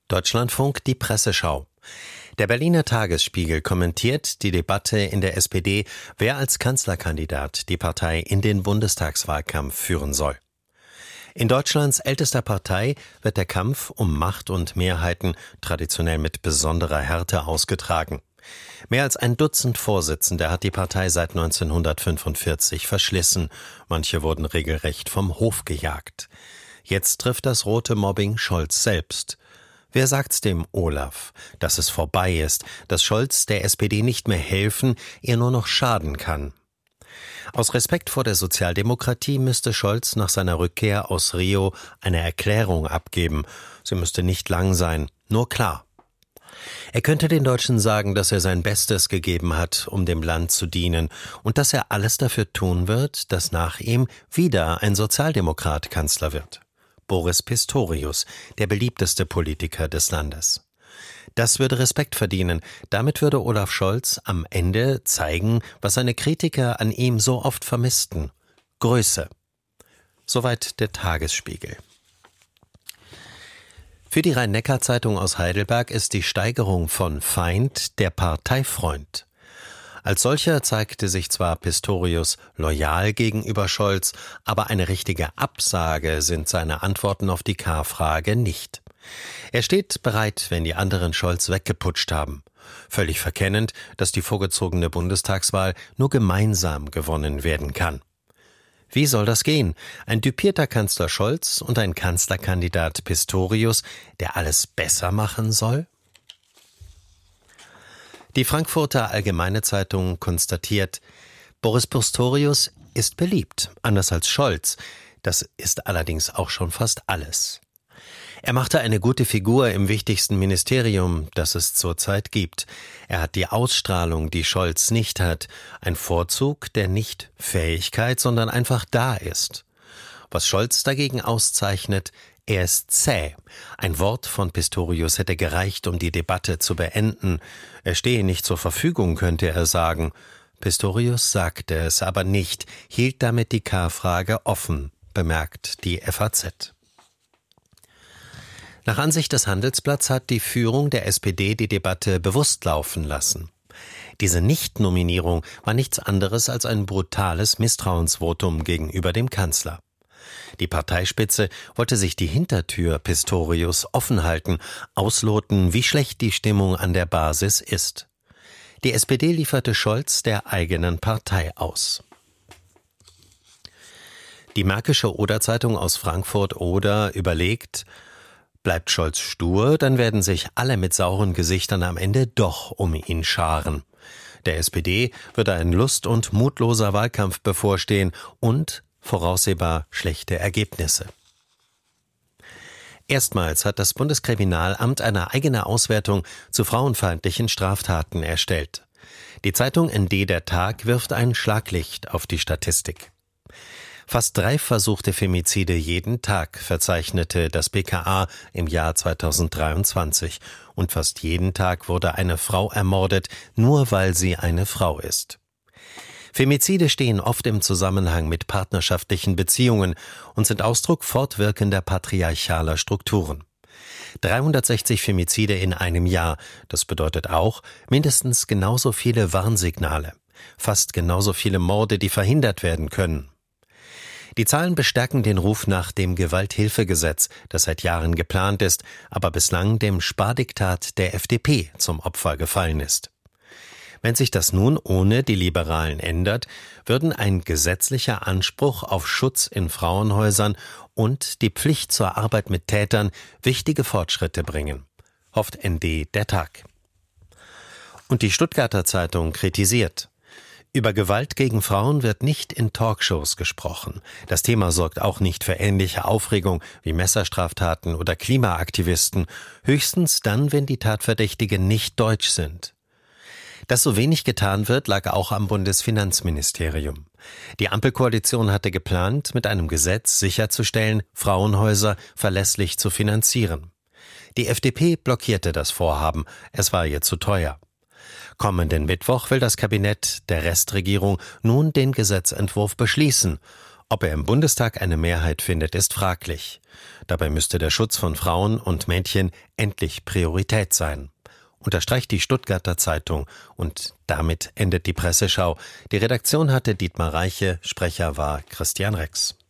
Deutschlandfunk, die Presseschau. Der Berliner Tagesspiegel kommentiert die Debatte in der SPD, wer als Kanzlerkandidat die Partei in den Bundestagswahlkampf führen soll. In Deutschlands ältester Partei wird der Kampf um Macht und Mehrheiten traditionell mit besonderer Härte ausgetragen. Mehr als ein Dutzend Vorsitzende hat die Partei seit 1945 verschlissen. Manche wurden regelrecht vom Hof gejagt. Jetzt trifft das rote Mobbing Scholz selbst. Wer sagt's dem Olaf, dass es vorbei ist, dass Scholz der SPD nicht mehr helfen, ihr nur noch schaden kann? Aus Respekt vor der Sozialdemokratie müsste Scholz nach seiner Rückkehr aus Rio eine Erklärung abgeben. Sie müsste nicht lang sein, nur klar. Er könnte den Deutschen sagen, dass er sein Bestes gegeben hat, um dem Land zu dienen und dass er alles dafür tun wird, dass nach ihm wieder ein Sozialdemokrat Kanzler wird. Boris Pistorius, der beliebteste Politiker des Landes. Das würde Respekt verdienen. Damit würde Olaf Scholz am Ende zeigen, was seine Kritiker an ihm so oft vermissten: Größe. Soweit der Tagesspiegel. Für die Rhein-Neckar-Zeitung aus Heidelberg ist die Steigerung von Feind der Parteifreund. Als solcher zeigte sich zwar Pistorius loyal gegenüber Scholz, aber eine richtige Absage sind seine Antworten auf die K-Frage nicht. Er steht bereit, wenn die anderen Scholz weggeputscht haben. Völlig verkennend, dass die vorgezogene Bundestagswahl nur gemeinsam gewonnen werden kann. Wie soll das gehen? Ein düpierter Kanzler Scholz und ein Kanzlerkandidat Pistorius, der alles besser machen soll? Die Frankfurter Allgemeine Zeitung konstatiert, Boris Pistorius ist beliebt, anders als Scholz. Das ist allerdings auch schon fast alles. Er machte eine gute Figur im wichtigsten Ministerium, das es zurzeit gibt. Er hat die Ausstrahlung, die Scholz nicht hat. Ein Vorzug, der nicht Fähigkeit, sondern einfach da ist. Was Scholz dagegen auszeichnet: er ist zäh. Ein Wort von Pistorius hätte gereicht, um die Debatte zu beenden. Er stehe nicht zur Verfügung, könnte er sagen. Pistorius sagte es aber nicht, hielt damit die K-Frage offen, bemerkt die FAZ. Nach Ansicht des Handelsblatts hat die Führung der SPD die Debatte bewusst laufen lassen. Diese Nichtnominierung war nichts anderes als ein brutales Misstrauensvotum gegenüber dem Kanzler. Die Parteispitze wollte sich die Hintertür Pistorius offen halten, ausloten, wie schlecht die Stimmung an der Basis ist. Die SPD lieferte Scholz der eigenen Partei aus. Die Märkische Oder-Zeitung aus Frankfurt-Oder überlegt: Bleibt Scholz stur, dann werden sich alle mit sauren Gesichtern am Ende doch um ihn scharen. Der SPD würde ein lust- und mutloser Wahlkampf bevorstehen und voraussehbar schlechte Ergebnisse. Erstmals hat das Bundeskriminalamt eine eigene Auswertung zu frauenfeindlichen Straftaten erstellt. Die Zeitung ND Der Tag wirft ein Schlaglicht auf die Statistik. Fast 3 versuchte Femizide jeden Tag verzeichnete das BKA im Jahr 2023. Und fast jeden Tag wurde eine Frau ermordet, nur weil sie eine Frau ist. Femizide stehen oft im Zusammenhang mit partnerschaftlichen Beziehungen und sind Ausdruck fortwirkender patriarchaler Strukturen. 360 Femizide in einem Jahr, das bedeutet auch mindestens genauso viele Warnsignale, fast genauso viele Morde, die verhindert werden können. Die Zahlen bestärken den Ruf nach dem Gewalthilfegesetz, das seit Jahren geplant ist, aber bislang dem Spardiktat der FDP zum Opfer gefallen ist. Wenn sich das nun ohne die Liberalen ändert, würden ein gesetzlicher Anspruch auf Schutz in Frauenhäusern und die Pflicht zur Arbeit mit Tätern wichtige Fortschritte bringen, hofft ND Der Tag. Und die Stuttgarter Zeitung kritisiert: Über Gewalt gegen Frauen wird nicht in Talkshows gesprochen. Das Thema sorgt auch nicht für ähnliche Aufregung wie Messerstraftaten oder Klimaaktivisten, höchstens dann, wenn die Tatverdächtigen nicht deutsch sind. Dass so wenig getan wird, lag auch am Bundesfinanzministerium. Die Ampelkoalition hatte geplant, mit einem Gesetz sicherzustellen, Frauenhäuser verlässlich zu finanzieren. Die FDP blockierte das Vorhaben, es war ihr zu teuer. Kommenden Mittwoch will das Kabinett der Restregierung nun den Gesetzentwurf beschließen. Ob er im Bundestag eine Mehrheit findet, ist fraglich. Dabei müsste der Schutz von Frauen und Mädchen endlich Priorität sein, unterstreicht die Stuttgarter Zeitung. Und damit endet die Presseschau. Die Redaktion hatte Dietmar Reiche, Sprecher war Christian Rex.